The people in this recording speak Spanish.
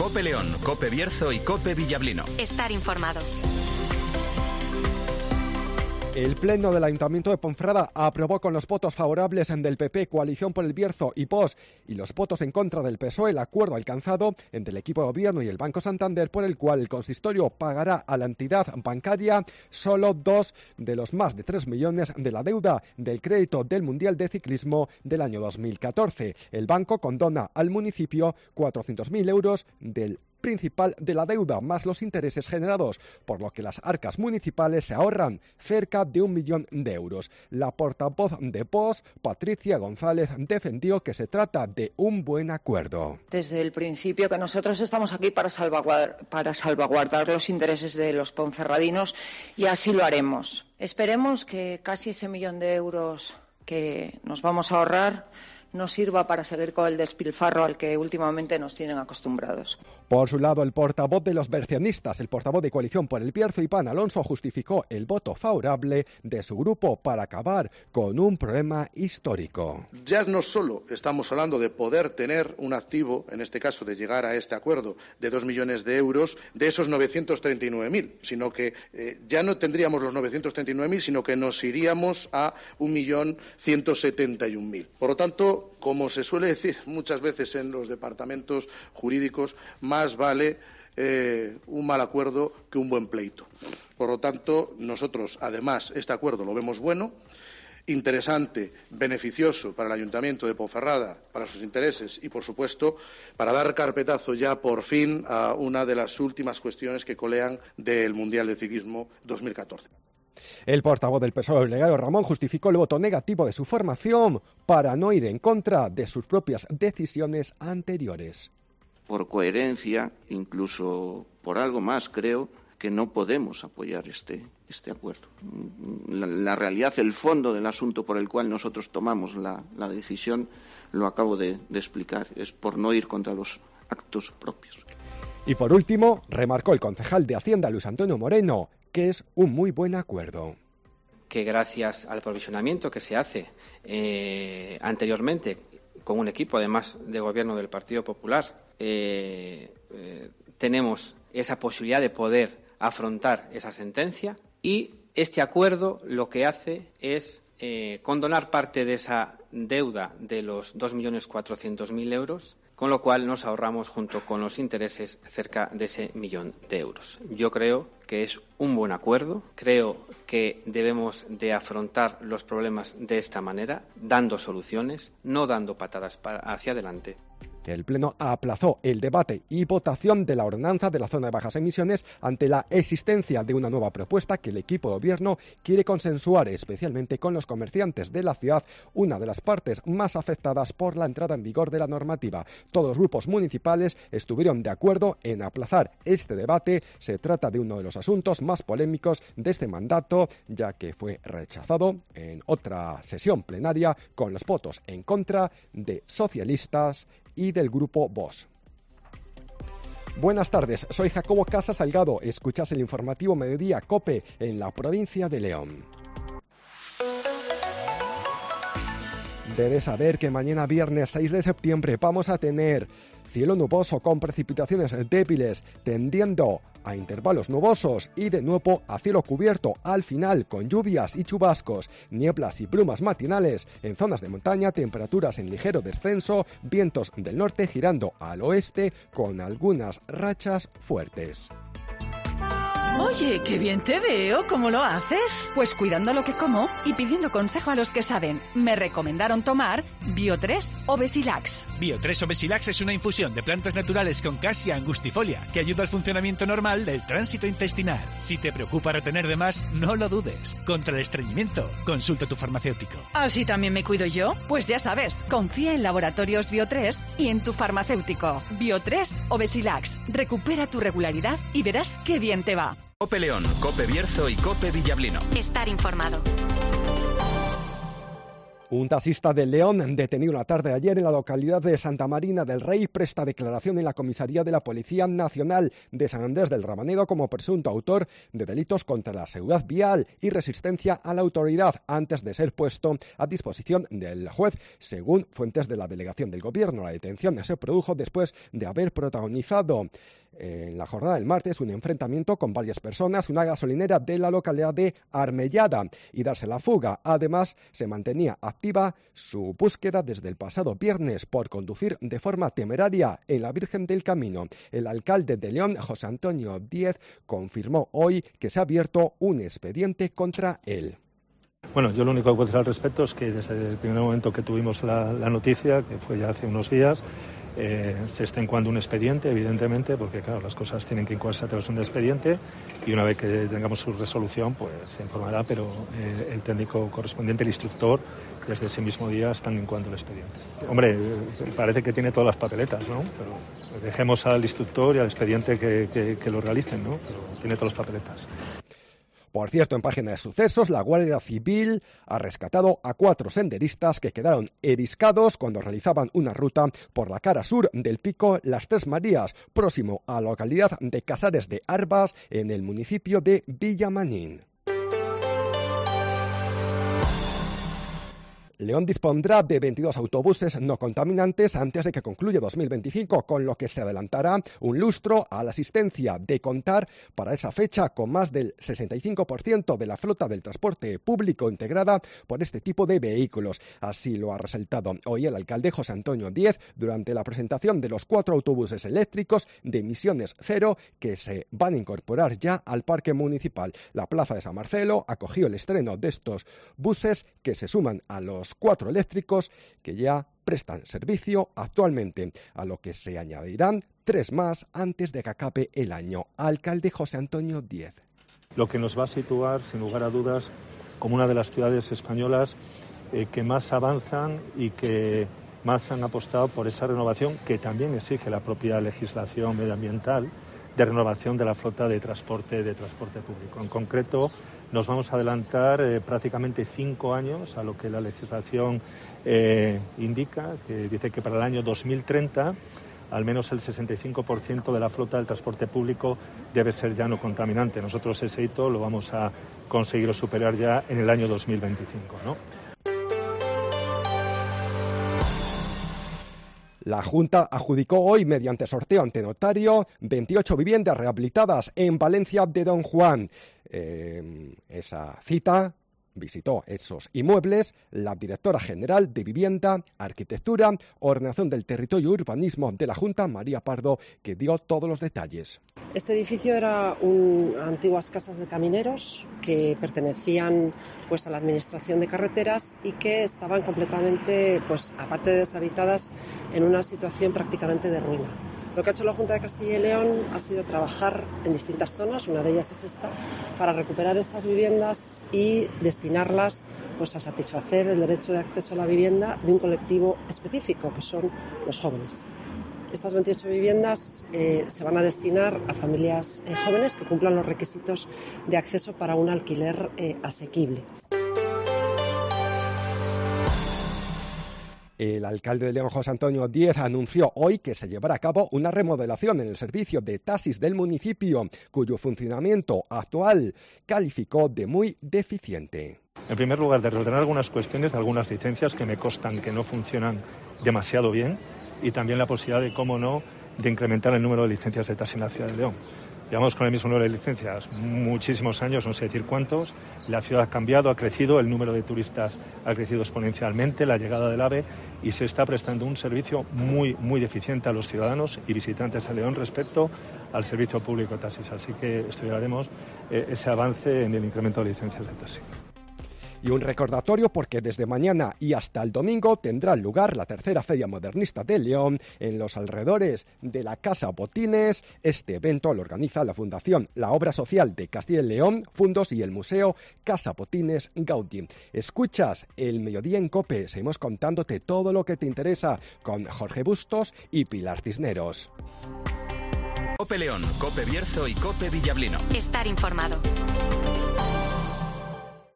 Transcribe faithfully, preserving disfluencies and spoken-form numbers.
Cope León, Cope Bierzo y Cope Villablino. Estar informado. El Pleno del Ayuntamiento de Ponferrada aprobó con los votos favorables del P P, Coalición por el Bierzo y P O S y los votos en contra del P S O E el acuerdo alcanzado entre el equipo de gobierno y el Banco Santander, por el cual el consistorio pagará a la entidad bancaria solo dos de los más de tres millones de la deuda del crédito del Mundial de Ciclismo del año dos mil catorce. El banco condona al municipio cuatrocientos mil euros del principal de la deuda, más los intereses generados, por lo que las arcas municipales se ahorran cerca de un millón de euros. La portavoz de P O S, Patricia González, defendió que se trata de un buen acuerdo. Desde el principio que nosotros estamos aquí para salvaguardar, para salvaguardar los intereses de los ponferradinos, y así lo haremos. Esperemos que casi ese millón de euros que nos vamos a ahorrar no sirva para seguir con el despilfarro al que últimamente nos tienen acostumbrados. Por su lado, el portavoz de los bercianistas, el portavoz de Coalición por el Bierzo, Iván Alonso, justificó el voto favorable de su grupo para acabar con un problema histórico. Ya no solo estamos hablando de poder tener un activo, en este caso de llegar a este acuerdo de dos millones de euros, de esos novecientos treinta y nueve mil, sino que eh, ya no tendríamos los novecientos treinta y nueve mil, sino que nos iríamos a un millón ciento setenta y un mil. Por lo tanto, como se suele decir muchas veces en los departamentos jurídicos, más vale eh, un mal acuerdo que un buen pleito. Por lo tanto, nosotros, además, este acuerdo lo vemos bueno, interesante, beneficioso para el Ayuntamiento de Ponferrada, para sus intereses y, por supuesto, para dar carpetazo ya por fin a una de las últimas cuestiones que colean del Mundial de Ciclismo dos mil catorce. El portavoz del P S O E, el legario Ramón, justificó el voto negativo de su formación para no ir en contra de sus propias decisiones anteriores. Por coherencia, incluso por algo más, creo que no podemos apoyar este, este acuerdo. La, la realidad, el fondo del asunto por el cual nosotros tomamos la, la decisión, lo acabo de, de explicar, es por no ir contra los actos propios. Y por último, remarcó el concejal de Hacienda, Luis Antonio Moreno, que es un muy buen acuerdo. Que gracias al provisionamiento que se hace eh, anteriormente con un equipo, además de gobierno del Partido Popular, eh, eh, tenemos esa posibilidad de poder afrontar esa sentencia, y este acuerdo lo que hace es eh, condonar parte de esa deuda de los dos millones cuatrocientos mil euros, con lo cual nos ahorramos junto con los intereses cerca de ese millón de euros. Yo creo que es un buen acuerdo, creo que debemos de afrontar los problemas de esta manera, dando soluciones, no dando patadas para hacia adelante. El Pleno aplazó el debate y votación de la ordenanza de la zona de bajas emisiones ante la existencia de una nueva propuesta que el equipo de gobierno quiere consensuar, especialmente con los comerciantes de la ciudad, una de las partes más afectadas por la entrada en vigor de la normativa. Todos los grupos municipales estuvieron de acuerdo en aplazar este debate. Se trata de uno de los asuntos más polémicos de este mandato, ya que fue rechazado en otra sesión plenaria con los votos en contra de socialistas y del grupo Vox. Buenas tardes, soy Jacobo Casa Salgado. Escuchas el informativo Mediodía COPE en la provincia de León. Debes saber que mañana viernes seis de septiembre vamos a tener cielo nuboso con precipitaciones débiles tendiendo a intervalos nubosos y de nuevo a cielo cubierto al final con lluvias y chubascos, nieblas y brumas matinales en zonas de montaña, temperaturas en ligero descenso, vientos del norte girando al oeste con algunas rachas fuertes. Oye, qué bien te veo, ¿cómo lo haces? Pues cuidando lo que como y pidiendo consejo a los que saben. Me recomendaron tomar Bio tres o Besilax. Bio tres o Besilax es una infusión de plantas naturales con Cassia angustifolia que ayuda al funcionamiento normal del tránsito intestinal. Si te preocupa retener de más, no lo dudes. Contra el estreñimiento, consulta a tu farmacéutico. ¿Así también me cuido yo? Pues ya sabes, confía en Laboratorios Bio tres y en tu farmacéutico. Bio tres o Besilax. Recupera tu regularidad y verás qué bien te va. Cope León, Cope Bierzo y Cope Villablino. Estar informado. Un taxista de León, detenido la tarde de ayer en la localidad de Santa Marina del Rey, presta declaración en la comisaría de la Policía Nacional de San Andrés del Rabanedo como presunto autor de delitos contra la seguridad vial y resistencia a la autoridad, antes de ser puesto a disposición del juez. Según fuentes de la delegación del Gobierno, la detención se produjo después de haber protagonizado en la jornada del martes un enfrentamiento con varias personas, una gasolinera de la localidad de Armellada, y darse la fuga. Además, se mantenía activa su búsqueda desde el pasado viernes por conducir de forma temeraria en la Virgen del Camino. El alcalde de León, José Antonio Díez, confirmó hoy que se ha abierto un expediente contra él. Bueno, yo lo único que puedo decir al respecto es que desde el primer momento que tuvimos la, la noticia, que fue ya hace unos días, Eh, se está incoando un expediente, evidentemente, porque claro, las cosas tienen que incoarse a través de un expediente, y una vez que tengamos su resolución, pues se informará, pero eh, el técnico correspondiente, el instructor, desde ese mismo día están incoando el expediente. Hombre, eh, parece que tiene todas las papeletas, ¿no? Pero dejemos al instructor y al expediente que, que, que lo realicen, ¿no? Pero tiene todas las papeletas. Por cierto, en página de sucesos, la Guardia Civil ha rescatado a cuatro senderistas que quedaron eriscados cuando realizaban una ruta por la cara sur del pico Las Tres Marías, próximo a la localidad de Casares de Arbas, en el municipio de Villamanín. León dispondrá de veintidós autobuses no contaminantes antes de que concluya dos mil veinticinco, con lo que se adelantará un lustro a la asistencia de contar para esa fecha con más del sesenta y cinco por ciento de la flota del transporte público integrada por este tipo de vehículos. Así lo ha resaltado hoy el alcalde José Antonio Díez durante la presentación de los cuatro autobuses eléctricos de emisiones cero que se van a incorporar ya al parque municipal. La Plaza de San Marcelo acogió el estreno de estos buses, que se suman a los cuatro eléctricos que ya prestan servicio actualmente, a lo que se añadirán tres más antes de que acabe el año. Alcalde José Antonio Díez. Lo que nos va a situar, sin lugar a dudas, como una de las ciudades españolas eh, que más avanzan y que más han apostado por esa renovación que también exige la propia legislación medioambiental, de renovación de la flota de transporte de transporte público. En concreto, nos vamos a adelantar eh, prácticamente cinco años a lo que la legislación eh, indica, que dice que para el año dos mil treinta al menos el sesenta y cinco por ciento de la flota del transporte público debe ser ya no contaminante. Nosotros ese hito lo vamos a conseguir superar ya en el año dos mil veinticinco, ¿no? La Junta adjudicó hoy, mediante sorteo ante notario, veintiocho viviendas rehabilitadas en Valencia de Don Juan. Eh, esa cita visitó esos inmuebles la directora general de Vivienda, Arquitectura, Ordenación del Territorio y Urbanismo de la Junta, María Pardo, que dio todos los detalles. Este edificio era un, antiguas casas de camineros que pertenecían pues a la Administración de Carreteras y que estaban completamente, pues aparte de deshabitadas, en una situación prácticamente de ruina. Lo que ha hecho la Junta de Castilla y León ha sido trabajar en distintas zonas, una de ellas es esta, para recuperar esas viviendas y destinarlas pues a satisfacer el derecho de acceso a la vivienda de un colectivo específico, que son los jóvenes. Estas veintiocho viviendas eh, se van a destinar a familias eh, jóvenes que cumplan los requisitos de acceso para un alquiler eh, asequible. El alcalde de León, José Antonio Díez, anunció hoy que se llevará a cabo una remodelación en el servicio de taxis del municipio, cuyo funcionamiento actual calificó de muy deficiente. En primer lugar, de reordenar algunas cuestiones de algunas licencias que me constan que no funcionan demasiado bien, y también la posibilidad de, cómo no, de incrementar el número de licencias de taxi en la ciudad de León. Llevamos con el mismo número de licencias muchísimos años, no sé decir cuántos. La ciudad ha cambiado, ha crecido, el número de turistas ha crecido exponencialmente, la llegada del AVE, y se está prestando un servicio muy, muy deficiente a los ciudadanos y visitantes de León respecto al servicio público de taxis. Así que estudiaremos eh, ese avance en el incremento de licencias de taxi. Y un recordatorio porque desde mañana y hasta el domingo tendrá lugar la tercera Feria Modernista de León en los alrededores de la Casa Botines. Este evento lo organiza la Fundación La Obra Social de Castilla y León, Fundos y el Museo Casa Botines Gaudí. Escuchas El Mediodía en COPE. Seguimos contándote todo lo que te interesa con Jorge Bustos y Pilar Cisneros. COPE León, COPE Bierzo y COPE Villablino. Estar informado.